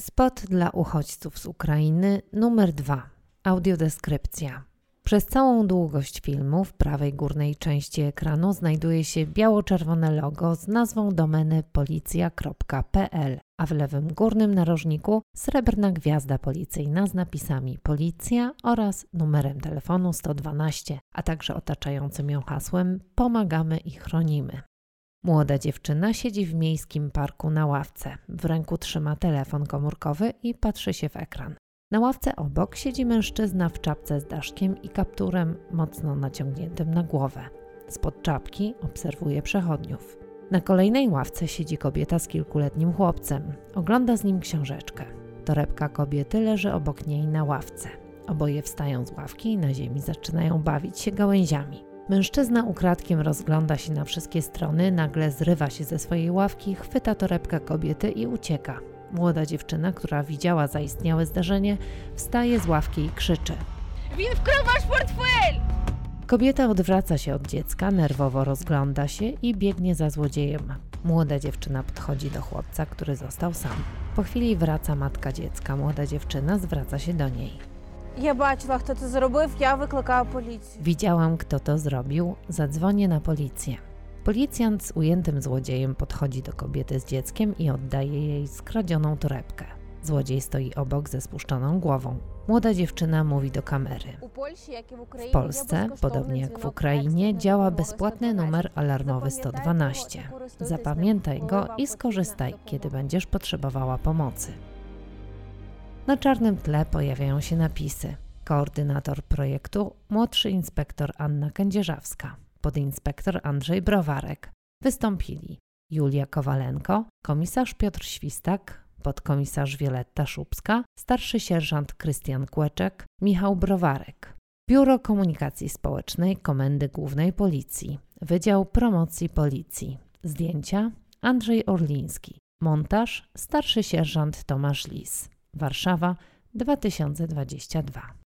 Spot dla uchodźców z Ukrainy numer 2. Audiodeskrypcja. Przez całą długość filmu w prawej górnej części ekranu znajduje się biało-czerwone logo z nazwą domeny policja.pl, a w lewym górnym narożniku srebrna gwiazda policyjna z napisami Policja oraz numerem telefonu 112, a także otaczającym ją hasłem Pomagamy i chronimy. Młoda dziewczyna siedzi w miejskim parku na ławce. W ręku trzyma telefon komórkowy i patrzy się w ekran. Na ławce obok siedzi mężczyzna w czapce z daszkiem i kapturem mocno naciągniętym na głowę. Spod czapki obserwuje przechodniów. Na kolejnej ławce siedzi kobieta z kilkuletnim chłopcem. Ogląda z nim książeczkę. Torebka kobiety leży obok niej na ławce. Oboje wstają z ławki i na ziemi zaczynają bawić się gałęziami. Mężczyzna ukradkiem rozgląda się na wszystkie strony, nagle zrywa się ze swojej ławki, chwyta torebkę kobiety i ucieka. Młoda dziewczyna, która widziała zaistniałe zdarzenie, wstaje z ławki i krzyczy: Він вкрав ваш портфель! Kobieta odwraca się od dziecka, nerwowo rozgląda się i biegnie za złodziejem. Młoda dziewczyna podchodzi do chłopca, który został sam. Po chwili wraca matka dziecka. Młoda dziewczyna zwraca się do niej. Я бачила, хто це зробив, я викликаю поліцію. Widziałam, kto to zrobił. Zadzwonię na policję. Policjant z ujętym złodziejem podchodzi do kobiety z dzieckiem i oddaje jej skradzioną torebkę. Złodziej stoi obok ze spuszczoną głową. Młoda dziewczyna mówi do kamery. W Polsce, podobnie jak w Ukrainie, działa bezpłatny numer alarmowy 112. Zapamiętaj go i skorzystaj, kiedy będziesz potrzebowała pomocy. Na czarnym tle pojawiają się napisy. Koordynator projektu młodszy inspektor Anna Kędzierzawska, podinspektor Andrzej Browarek. Wystąpili Julia Kowalenko, komisarz Piotr Świstak, podkomisarz Wioletta Szubska, starszy sierżant Krystian Kłeczek, Michał Browarek. Biuro Komunikacji Społecznej Komendy Głównej Policji, Wydział Promocji Policji. Zdjęcia Andrzej Orliński. Montaż starszy sierżant Tomasz Lis. Warszawa 2022.